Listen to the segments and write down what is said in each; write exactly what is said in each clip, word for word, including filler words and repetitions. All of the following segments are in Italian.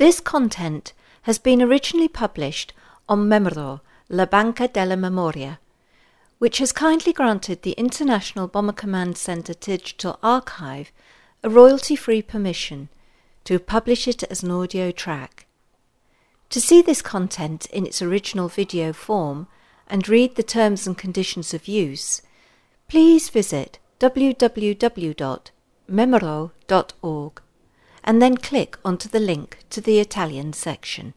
This content has been originally published on Memoro, La Banca della Memoria, which has kindly granted the International Bomber Command Center Digital Archive a royalty-free permission to publish it as an audio track. To see this content in its original video form and read the terms and conditions of use, please visit w w w dot memoro dot org and then click onto the link to the Italian section.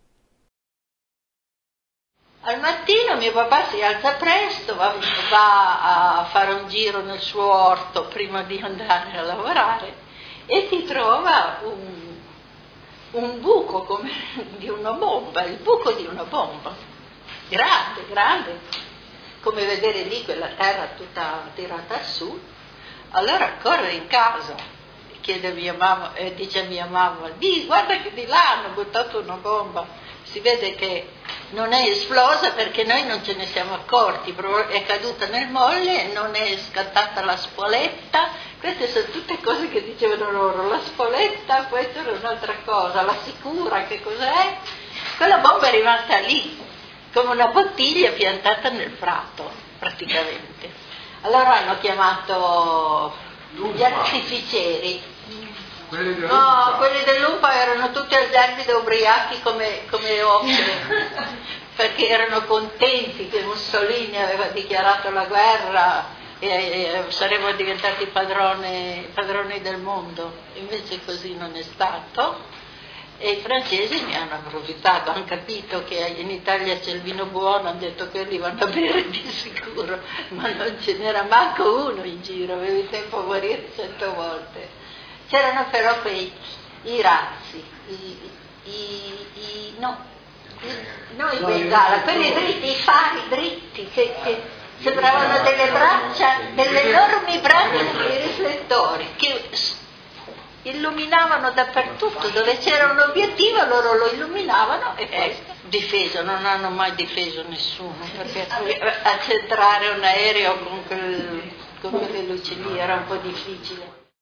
Al mattino mio papà si alza presto, va, va a fare un giro nel suo orto prima di andare a lavorare e ti trova un, un buco come di una bomba, il buco di una bomba, grande, grande, come vedere lì quella terra tutta tirata su. Allora corre in casa, chiede a mia mamma, e dice a mia mamma, di, guarda che di là hanno buttato una bomba, si vede che non è esplosa perché noi non ce ne siamo accorti, è caduta nel molle, non è scattata la spoletta. Queste sono tutte cose che dicevano loro, la spoletta, questa era un'altra cosa, la sicura, che cos'è? Quella bomba è rimasta lì, come una bottiglia piantata nel prato, praticamente. Allora hanno chiamato gli artificieri. Quelli del no, quelli dell'U P A erano tutti al Germide ubriachi come, come oche, perché erano contenti che Mussolini aveva dichiarato la guerra e, e saremmo diventati padrone, padroni del mondo. Invece così non è stato e i francesi mi hanno approfittato, hanno capito che in Italia c'è il vino buono, hanno detto che li vanno a bere di sicuro, ma non ce n'era manco uno in giro, avevi tempo a morire cento volte. C'erano però quei, i razzi, i, i, i no, i, no i bengala, quelli dritti, i fari dritti, che, che sembravano delle braccia, delle enormi braccia di riflettori, che illuminavano dappertutto, dove c'era un obiettivo loro lo illuminavano e poi difeso, non hanno mai difeso nessuno, perché accentrare un aereo con, quel, con quelle luci lì era un po' difficile.